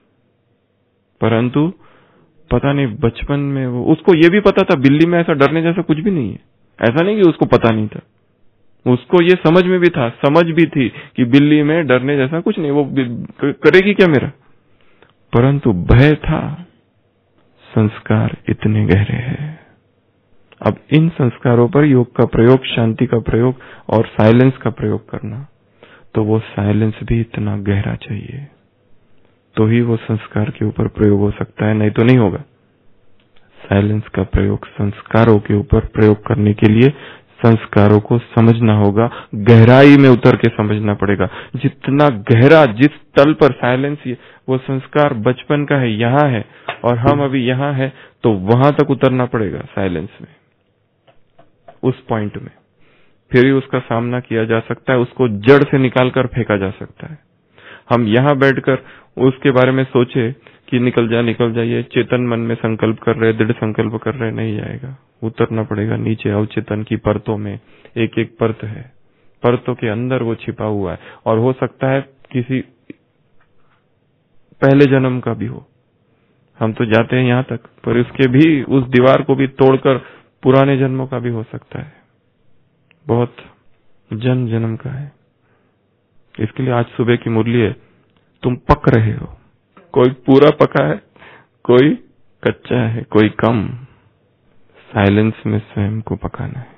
परंतु पता नहीं बचपन में उसको ये भी पता था बिल्ली में ऐसा डरने जैसा कुछ भी नहीं है। ऐसा नहीं कि उसको पता नहीं था, उसको ये समझ में भी था, समझ भी थी कि बिल्ली में डरने जैसा कुछ नहीं, वो करेगी क्या मेरा। परंतु भय था। संस्कार इतने गहरे हैं। अब इन संस्कारों पर योग का प्रयोग, शांति का प्रयोग और साइलेंस का प्रयोग करना, तो वो साइलेंस भी इतना गहरा चाहिए, तो ही वो संस्कार के ऊपर प्रयोग हो सकता है, नहीं तो नहीं होगा। साइलेंस का प्रयोग संस्कारों के ऊपर प्रयोग करने के लिए संस्कारों को समझना होगा, गहराई में उतर के समझना पड़ेगा। जितना गहरा, जिस तल पर साइलेंस, वो संस्कार बचपन का है, यहाँ है, और हम अभी यहाँ है, तो वहां तक उतरना पड़ेगा साइलेंस में, उस पॉइंट में। फिर ही उसका सामना किया जा सकता है, उसको जड़ से निकालकर फेंका जा सकता है। हम यहाँ बैठकर उसके बारे में सोचे कि निकल जाइए, चेतन मन में संकल्प कर रहे, दृढ़ संकल्प कर रहे, नहीं जाएगा। उतरना पड़ेगा नीचे, अवचेतन की परतों में। एक एक परत है, परतों के अंदर वो छिपा हुआ है, और हो सकता है किसी पहले जन्म का भी हो। हम तो जाते हैं यहाँ तक, पर उसके भी, उस दीवार को भी तोड़कर पुराने जन्मों का भी हो सकता है। बहुत जन्म जन्म का है। इसके लिए आज सुबह की मुरली है, तुम पक रहे हो। कोई पूरा पका है, कोई कच्चा है, कोई कम। साइलेंस में स्वयं को पकाना है।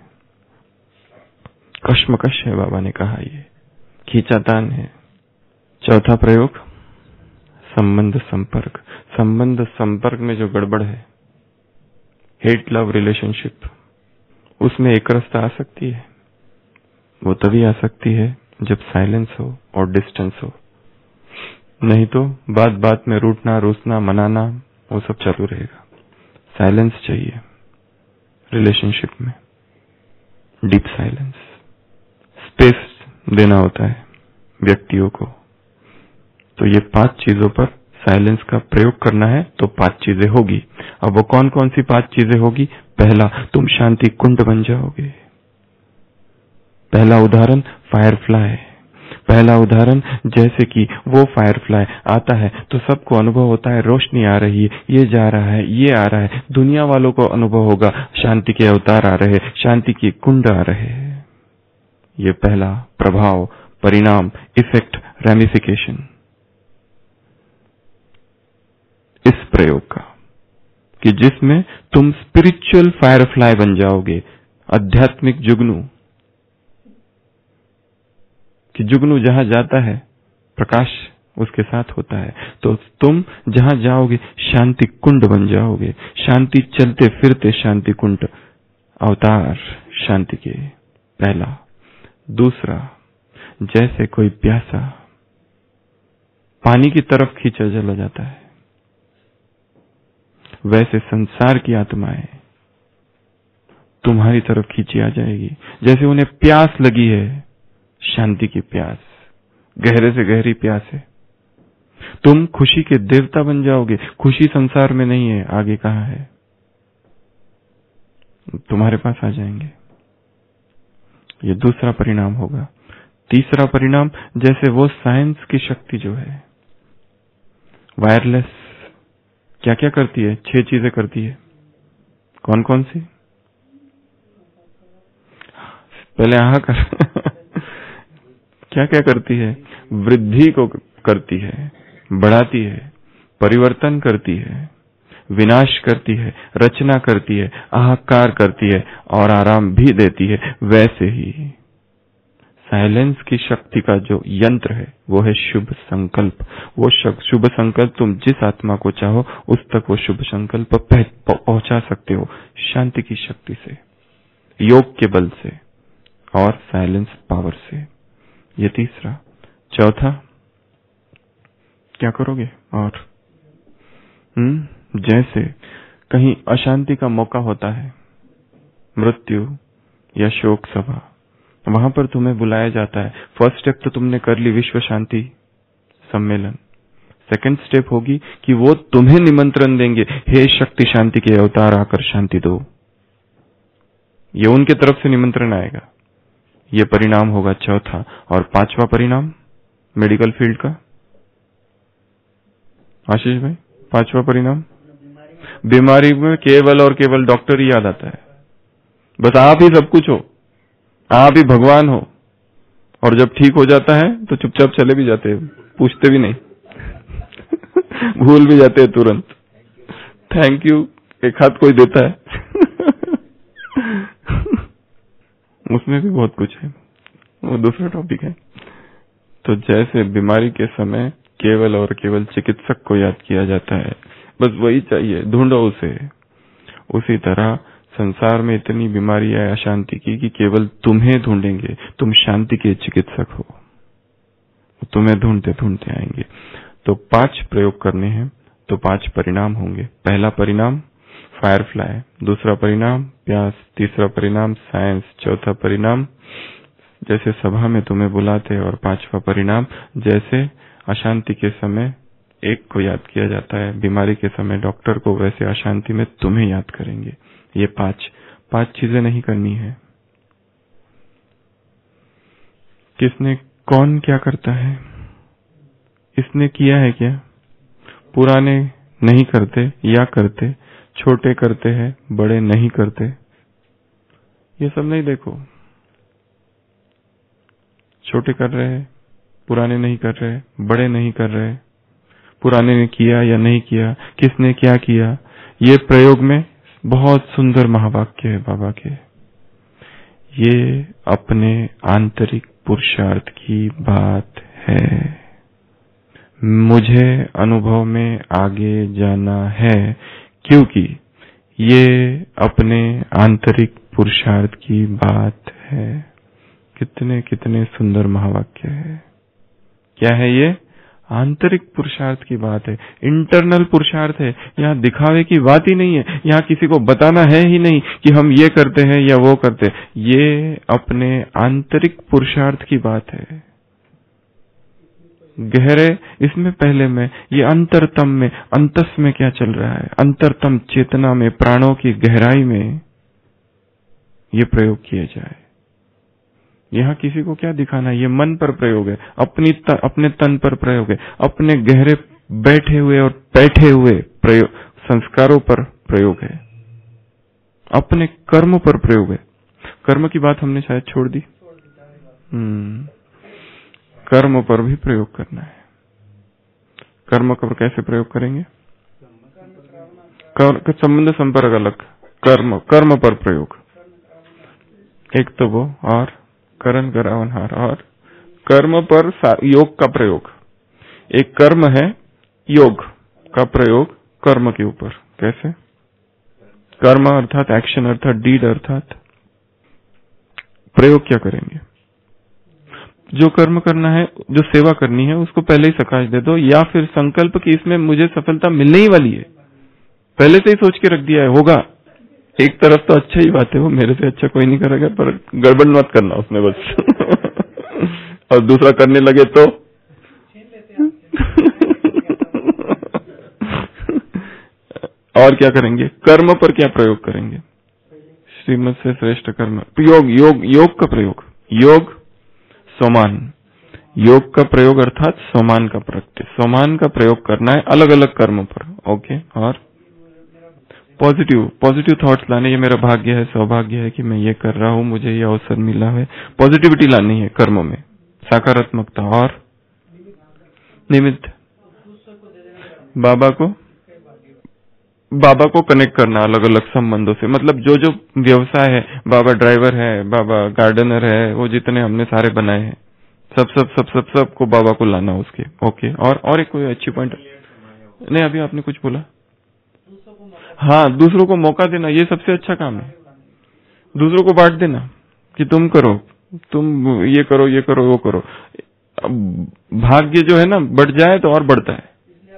कश्मकश है, बाबा ने कहा, ये खींचातान है। चौथा प्रयोग, संबंध संपर्क। संबंध संपर्क में जो गड़बड़ है, हेट लव रिलेशनशिप, उसमें एक रस्ता आ सकती है। वो तभी आ सकती है जब साइलेंस हो और डिस्टेंस हो। नहीं तो बात बात में रूठना, रूसना, मनाना, वो सब चालू रहेगा। साइलेंस चाहिए रिलेशनशिप में, डीप साइलेंस। स्पेस देना होता है व्यक्तियों को। तो ये 5 चीजों पर साइलेंस का प्रयोग करना है तो 5 चीजें होगी। अब वो कौन कौन सी 5 चीजें होगी? पहला, तुम शांति कुंड बन जाओगे। पहला उदाहरण फायरफ्लाई। पहला उदाहरण, जैसे कि वो फायरफ्लाई आता है तो सबको अनुभव होता है, रोशनी आ रही है, ये जा रहा है, ये आ रहा है। दुनिया वालों को अनुभव होगा, शांति के अवतार आ रहे, शांति की कुंड आ रहे। ये पहला प्रभाव, परिणाम, इफेक्ट, रेमिफिकेशन इस प्रयोग का, कि जिसमें तुम स्पिरिचुअल फायरफ्लाई बन जाओगे, आध्यात्मिक जुगनू। कि जुगनू जहां जाता है प्रकाश उसके साथ होता है। तो तुम जहां जाओगे शांति कुंड बन जाओगे। शांति चलते फिरते शांति कुंड, अवतार शांति के। पहला। दूसरा, जैसे कोई प्यासा पानी की तरफ खींचा चला जाता है, वैसे संसार की आत्माएं तुम्हारी तरफ खींची आ जाएगी। जैसे उन्हें प्यास लगी है, शांति की प्यास, गहरे से गहरी प्यास है। तुम खुशी के देवता बन जाओगे। खुशी संसार में नहीं है, आगे कहाँ है, तुम्हारे पास आ जाएंगे। ये दूसरा परिणाम होगा। तीसरा परिणाम, जैसे वो साइंस की शक्ति जो है, वायरलेस क्या क्या करती है? 6 चीजें करती है। कौन कौन सी? पहले यहाँ कर क्या क्या करती है? वृद्धि को करती है, बढ़ाती है, परिवर्तन करती है, विनाश करती है, रचना करती है, आहाकार करती है और आराम भी देती है। वैसे ही साइलेंस की शक्ति का जो यंत्र है वो है शुभ संकल्प। वो शुभ संकल्प तुम जिस आत्मा को चाहो उस तक वो शुभ संकल्प पहुंचा सकते हो, शांति की शक्ति से, योग के बल से और साइलेंस पावर से। ये तीसरा। चौथा, क्या करोगे? और जैसे कहीं अशांति का मौका होता है, मृत्यु या शोक सभा, वहां पर तुम्हें बुलाया जाता है। फर्स्ट स्टेप तो तुमने कर ली, विश्व शांति सम्मेलन। सेकंड स्टेप होगी कि वो तुम्हें निमंत्रण देंगे, हे शक्ति शांति के अवतार आकर शांति दो। ये उनके तरफ से निमंत्रण आएगा। ये परिणाम होगा चौथा। और 5वां परिणाम मेडिकल फील्ड का, आशीष भाई, 5वां परिणाम, बीमारी में केवल और केवल डॉक्टर ही याद आता है। बस आप ही सब कुछ हो, आप ही भगवान हो। और जब ठीक हो जाता है तो चुपचाप चले भी जाते हैं, पूछते भी नहीं भूल भी जाते हैं तुरंत। थैंक यू एक हाथ कोई देता है उसमें भी बहुत कुछ है, वो दूसरा टॉपिक है। तो जैसे बीमारी के समय केवल और केवल चिकित्सक को याद किया जाता है, बस वही चाहिए, ढूंढो उसे। उसी तरह संसार में इतनी बीमारी है अशांति की कि केवल तुम्हें ढूंढेंगे। तुम शांति के चिकित्सक हो, तुम्हें ढूंढते ढूंढते आएंगे। तो 5 प्रयोग करने हैं तो 5 परिणाम होंगे। पहला परिणाम फायरफ्लाई, दूसरा परिणाम प्यास, तीसरा परिणाम साइंस, चौथा परिणाम जैसे सभा में तुम्हें बुलाते, और 5वां परिणाम जैसे अशांति के समय एक को याद किया जाता है, बीमारी के समय डॉक्टर को, वैसे अशांति में तुम्हें याद करेंगे। ये 5 चीजें नहीं करनी है। किसने, कौन क्या करता है? इसने किया है क्या? पुराने नहीं करते या करते, छोटे करते हैं, बड़े नहीं करते, ये सब नहीं देखो। छोटे कर रहे हैं, पुराने नहीं कर रहे, बड़े नहीं कर रहे, पुराने ने किया या नहीं किया, किसने क्या किया, ये प्रयोग में बहुत सुंदर महावाक्य है बाबा के। ये अपने आंतरिक पुरुषार्थ की बात है। मुझे अनुभव में आगे जाना है क्योंकि ये अपने आंतरिक पुरुषार्थ की बात है। कितने कितने सुंदर महावाक्य है। क्या है ये? आंतरिक पुरुषार्थ की बात है, इंटरनल पुरुषार्थ है। यहाँ दिखावे की बात ही नहीं है, यहाँ किसी को बताना है ही नहीं कि हम ये करते हैं या वो करते हैं। ये अपने आंतरिक पुरुषार्थ की बात है। गहरे इसमें पहले में ये अंतरतम में, अंतस में क्या चल रहा है, अंतरतम चेतना में, प्राणों की गहराई में ये प्रयोग किए जाए। यहाँ किसी को क्या दिखाना है, ये मन पर प्रयोग है, अपने तन पर प्रयोग है, अपने गहरे बैठे हुए और बैठे हुए प्रयोग, संस्कारों पर प्रयोग है, अपने कर्म पर प्रयोग है। कर्म की बात हमने शायद छोड़ दी। कर्म पर भी प्रयोग करना है। कर्म पर कैसे प्रयोग करेंगे? संबंध संपर्क अलग, कर्म पर प्रयोग। एक तो वो, और करण करावनहार, और कर्म पर योग का प्रयोग। एक कर्म है, योग का प्रयोग कर्म के ऊपर। कैसे? कर्म अर्थात एक्शन, अर्थात डीड, अर्थात प्रयोग क्या करेंगे? जो कर्म करना है, जो सेवा करनी है, उसको पहले ही सकाश दे दो, या फिर संकल्प कि इसमें मुझे सफलता मिलने ही वाली है, पहले से ही सोच के रख दिया है, होगा। एक तरफ तो अच्छा ही बात है, वो मेरे से अच्छा कोई नहीं करेगा, पर गड़बड़ मत करना उसमें बस। और दूसरा करने लगे तो और क्या करेंगे? कर्म पर क्या प्रयोग करेंगे? श्रीमत से श्रेष्ठ कर्म, योग का प्रयोग, योग सोमान, योग का प्रयोग अर्थात सोमान का प्रयोग करना है अलग अलग कर्मों पर। ओके। और पॉजिटिव थॉट्स लाने, ये मेरा भाग्य है, सौभाग्य है कि मैं ये कर रहा हूँ, मुझे ये अवसर मिला है। पॉजिटिविटी लानी है कर्मों में, सकारात्मकता। और निमित्त, बाबा को कनेक्ट करना अलग अलग संबंधों से। मतलब जो जो व्यवसाय है, बाबा ड्राइवर है, बाबा गार्डनर है, वो जितने हमने सारे बनाए हैं, सब को बाबा को लाना उसके। ओके। और एक कोई अच्छी पॉइंट नहीं, अभी आपने कुछ बोला। हाँ, दूसरों को मौका देना, ये सबसे अच्छा काम है। दूसरों को बांट देना कि तुम करो, तुम ये करो, ये करो, वो करो। भाग्य जो है ना, बढ़ जाए तो और बढ़ता है।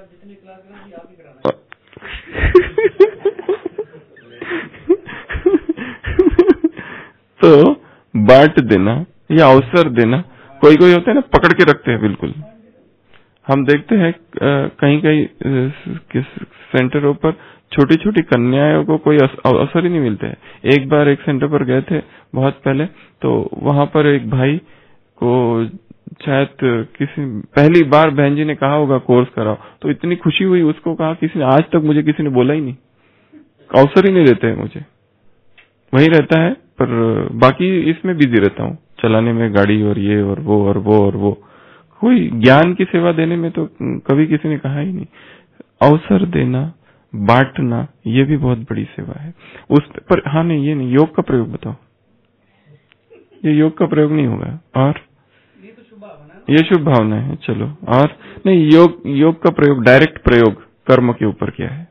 तो बांट देना या अवसर देना। कोई होता है ना, पकड़ के रखते हैं बिल्कुल। हम देखते हैं कहीं सेंटरों पर छोटी छोटी कन्याओं को कोई अवसर ही नहीं मिलते हैं। एक बार एक सेंटर पर गए थे बहुत पहले, तो वहां पर एक भाई को शायद पहली बार बहन जी ने कहा होगा कोर्स कराओ, तो इतनी खुशी हुई उसको। कहा किसी ने, आज तक मुझे किसी ने बोला ही नहीं, अवसर ही नहीं देते हैं मुझे। वही रहता है, पर बाकी इसमें बिजी रहता हूँ, चलाने में गाड़ी और ये और वो और वो और वो। कोई ज्ञान की सेवा देने में तो कभी किसी ने कहा ही नहीं। अवसर देना, बांटना, ये भी बहुत बड़ी सेवा है उस पर। हाँ, नहीं, ये नहीं, योग का प्रयोग बताओ। ये योग का प्रयोग नहीं होगा। और ये शुभ भावना है, चलो। और नहीं, योग का प्रयोग, डायरेक्ट प्रयोग कर्म के ऊपर क्या है?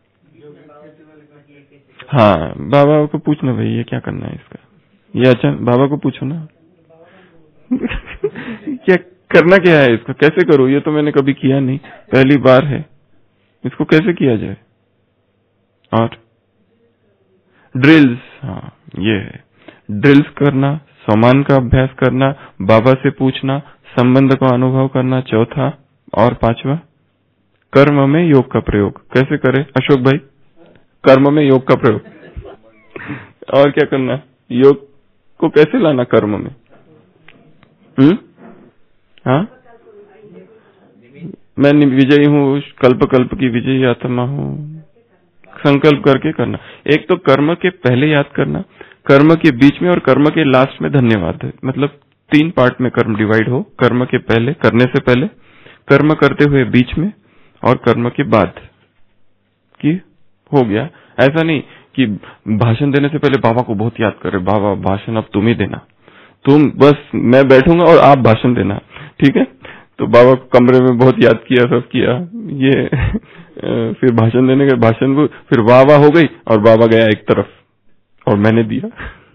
हाँ, बाबा को पूछना भाई ये क्या करना है इसका, ये अच्छा, बाबा को पूछो ना। क्या करना क्या है इसका, कैसे करूं? ये तो मैंने कभी किया नहीं, पहली बार है, इसको कैसे किया जाए? और ड्रिल्स, हाँ ये है, ड्रिल्स करना, सम्मान का अभ्यास करना, बाबा से पूछना, संबंध का अनुभव करना, चौथा। और पांचवा, कर्म में योग का प्रयोग कैसे करें अशोक भाई? कर्म में योग का प्रयोग। और क्या करना? योग को कैसे लाना कर्म में? हाँ, मैं विजयी हूँ, कल्प कल्प की विजयी आत्मा हूँ, संकल्प करके करना। एक तो कर्म के पहले याद करना, कर्म के बीच में और कर्म के लास्ट में धन्यवाद है। मतलब 3 पार्ट में कर्म डिवाइड हो, कर्म के पहले, करने से पहले, कर्म करते हुए बीच में और कर्म के बाद की हो गया। ऐसा नहीं कि भाषण देने से पहले बाबा को बहुत याद कर रहे, बाबा भाषण अब तुम ही देना, तुम बस मैं बैठूंगा और आप भाषण देना, ठीक है। तो बाबा कमरे में बहुत याद किया, सब किया ये फिर भाषण देने के भाषण को फिर वाह वाह हो गई और बाबा गया एक तरफ और मैंने दिया।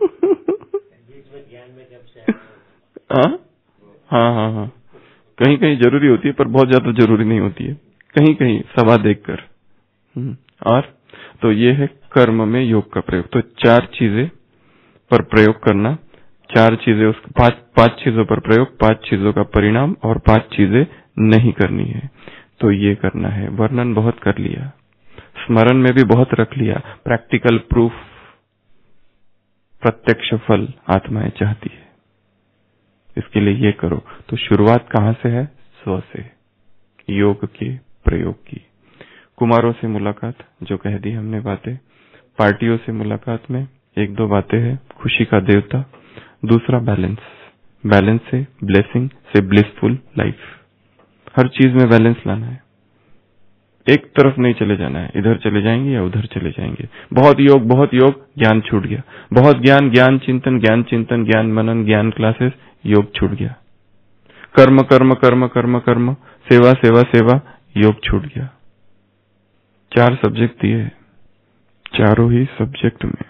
हाँ, कहीं कहीं जरूरी होती है पर बहुत ज्यादा जरूरी नहीं होती है, कहीं कहीं सभा देखकर। और तो ये है कर्म में योग का प्रयोग। तो 4 चीजें पर प्रयोग करना, 4 चीजें उस 5 चीजों पर प्रयोग, 5 चीजों का परिणाम और 5 चीजें नहीं करनी है। तो ये करना है। वर्णन बहुत कर लिया, स्मरण में भी बहुत रख लिया, प्रैक्टिकल प्रूफ, प्रत्यक्ष फल आत्माएं चाहती है, इसके लिए ये करो। तो शुरुआत कहां से है? स्व से, योग के प्रयोग की। कुमारों से मुलाकात, जो कह दी हमने बातें। पार्टियों से मुलाकात में 1-2 बातें हैं। खुशी का देवता, दूसरा बैलेंस, बैलेंस से ब्लेसिंग से ब्लिसफुल लाइफ। हर चीज में बैलेंस लाना है, एक तरफ नहीं चले जाना है, इधर चले जाएंगे या उधर चले जाएंगे। बहुत योग, ज्ञान छूट गया। बहुत ज्ञान, ज्ञान चिंतन, ज्ञान मनन, ज्ञान क्लासेस, योग छूट गया। कर्म कर्म कर्म कर्म कर्म, सेवा सेवा सेवा, योग छूट गया। 4 सब्जेक्ट दिए, चारों ही सब्जेक्ट में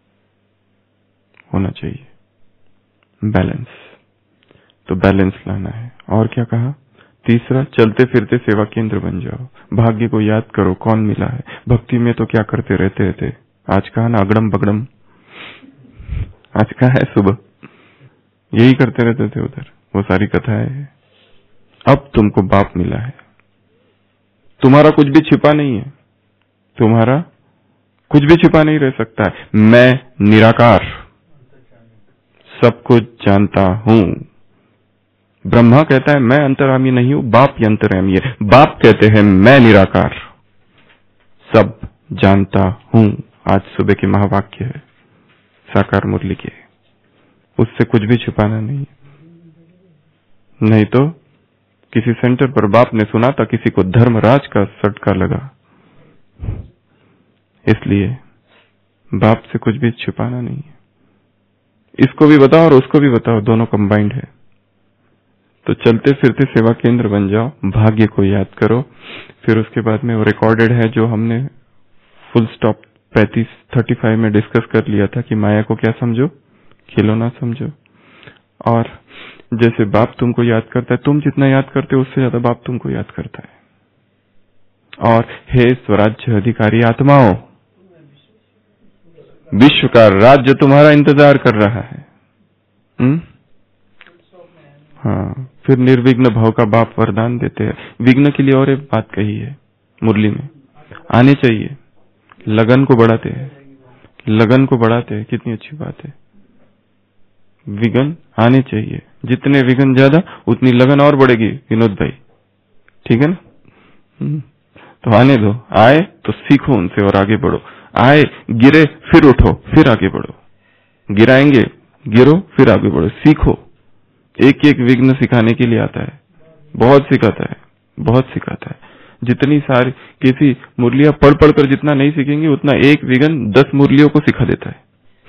होना चाहिए बैलेंस। तो बैलेंस लाना है। और क्या कहा? तीसरा, चलते फिरते सेवा केंद्र बन जाओ। भाग्य को याद करो, कौन मिला है। भक्ति में तो क्या करते रहते थे, आज कहा ना अगड़म बगड़म, आज कहा है सुबह, यही करते रहते थे उधर, वो सारी कथा है। अब तुमको बाप मिला है, तुम्हारा कुछ भी छिपा नहीं है, तुम्हारा कुछ भी छिपा नहीं रह सकता है। मैं निराकार, सब कुछ जानता हूं। ब्रह्मा कहता है मैं अंतर्यामी नहीं हूं, बाप ही अंतर्यामी है। बाप कहते हैं मैं निराकार, सब जानता हूं। आज सुबह के महावाक्य है साकार मुरली के, उससे कुछ भी छिपाना नहीं। नहीं तो किसी सेंटर पर बाप ने सुना था किसी को धर्मराज का सटका लगा, इसलिए बाप से कुछ भी छिपाना नहीं है। इसको भी बताओ और उसको भी बताओ, दोनों कंबाइंड है। तो चलते फिरते सेवा केंद्र बन जाओ, भाग्य को याद करो। फिर उसके बाद में वो रिकॉर्डेड है जो हमने फुल स्टॉप 35 में डिस्कस कर लिया था कि माया को क्या समझो, खिलौना समझो। और जैसे बाप तुमको याद करता है, तुम जितना याद करते हो उससे ज्यादा बाप तुमको याद करता है। और हे स्वराज्य अधिकारी आत्माओं, विश्व का राज्य तुम्हारा इंतजार कर रहा है। हाँ, फिर निर्विघ्न भाव का बाप वरदान देते हैं। विघ्न के लिए और एक बात कही है मुरली में, आने चाहिए, लगन को बढ़ाते हैं, लगन को बढ़ाते हैं। कितनी अच्छी बात है, विघ्न आने चाहिए, जितने विघ्न ज्यादा उतनी लगन और बढ़ेगी विनोद भाई, ठीक है ना। तो आने दो, आए तो सीखो उनसे और आगे बढ़ो। आए, गिरे फिर उठो, फिर आगे बढ़ो। गिराएंगे, गिरो फिर आगे बढ़ो, सीखो। एक एक विघ्न सिखाने के लिए आता है, बहुत सिखाता है, बहुत सिखाता है। जितनी सारी किसी मुरलियां पढ़ पढ़कर जितना नहीं सीखेंगे उतना एक विघ्न 10 मुरलियों को सिखा देता है।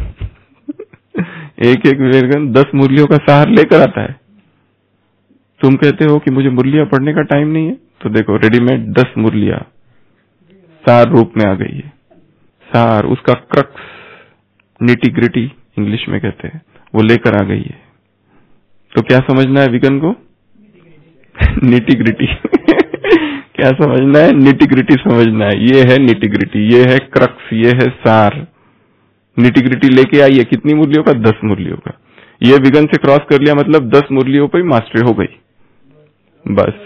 एक एक विघ्न 10 मुरलियों का सार लेकर आता है। तुम कहते हो कि मुझे मुरलियां पढ़ने का टाइम नहीं है, तो देखो रेडीमेड 10 मुरलियां सार रूप में आ गई है। सार, उसका क्रक्स, निटी ग्रिटी इंग्लिश में कहते हैं, वो लेकर आ गई है। तो क्या समझना है विघ्न को? Nitty gritty. क्या समझना है? निटी ग्रिटी समझना है। ये है निटी ग्रिटी, ये है क्रक्स, ये है सार। निटी ग्रिटी लेके आई है कितनी मुरलियों का? 10 मुरलियों का। ये विघ्न से क्रॉस कर लिया मतलब 10 मुरलियों पर मास्टरी हो गई बस।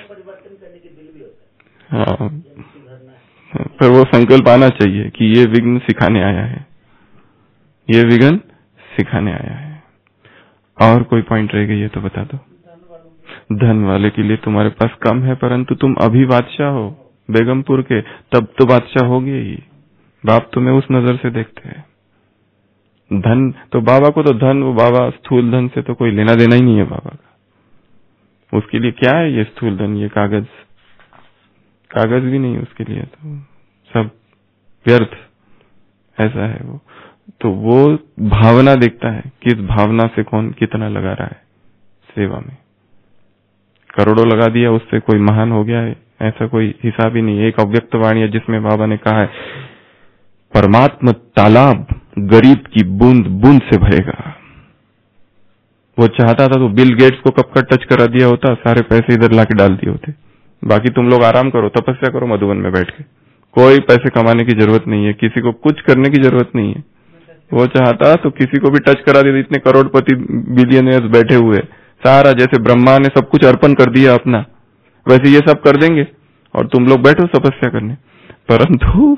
हाँ, पर वो संकल्प आना चाहिए कि ये विघ्न सिखाने आया है, ये विघ्न सिखाने आया है। और कोई पॉइंट रह गई है तो बता दो। धन वाले के लिए तुम्हारे पास कम है, परंतु तुम अभी बादशाह हो बेगमपुर के, तब तो बादशाह होगे ही। बाप तुम्हें उस नजर से देखते हैं। धन तो बाबा को तो धन, वो बाबा स्थूल धन से तो कोई लेना देना ही नहीं है बाबा का। उसके लिए क्या है ये स्थूल धन, ये कागज, कागज भी नहीं उसके लिए, तो सब व्यर्थ, ऐसा है वो। तो वो भावना देखता है कि इस भावना से कौन कितना लगा रहा है सेवा में। करोड़ों लगा दिया उससे कोई महान हो गया है, ऐसा कोई हिसाब ही नहीं है। एक अव्यक्त वाणी है जिसमें बाबा ने कहा है, परमात्मा तालाब गरीब की बूंद बूंद से भरेगा। वो चाहता था तो बिल गेट्स को कब का टच करा दिया होता, सारे पैसे इधर लाके डाल दिए होते। बाकी तुम लोग आराम करो, तपस्या करो मधुबन में बैठ के, कोई पैसे कमाने की जरूरत नहीं है, किसी को कुछ करने की जरूरत नहीं है। वो चाहता तो किसी को भी टच करा देता। इतने करोड़पति बिलियनियर्स बैठे हुए, सारा जैसे ब्रह्मा ने सब कुछ अर्पण कर दिया अपना, वैसे ये सब कर देंगे और तुम लोग बैठो तपस्या करने। परंतु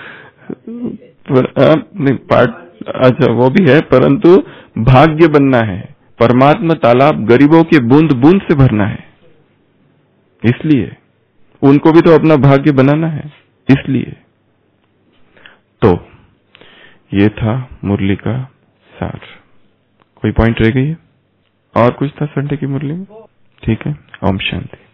नहीं पार्ट, अच्छा वो भी है, परंतु भाग्य बनना है। परमात्मा तालाब गरीबों के बूंद बूंद से भरना है, इसलिए उनको भी तो अपना भाग्य बनाना है, इसलिए। तो ये था मुरली का सार। कोई पॉइंट रह गई है? और कुछ था संडे की मुरली में? ठीक है, ओम शांति।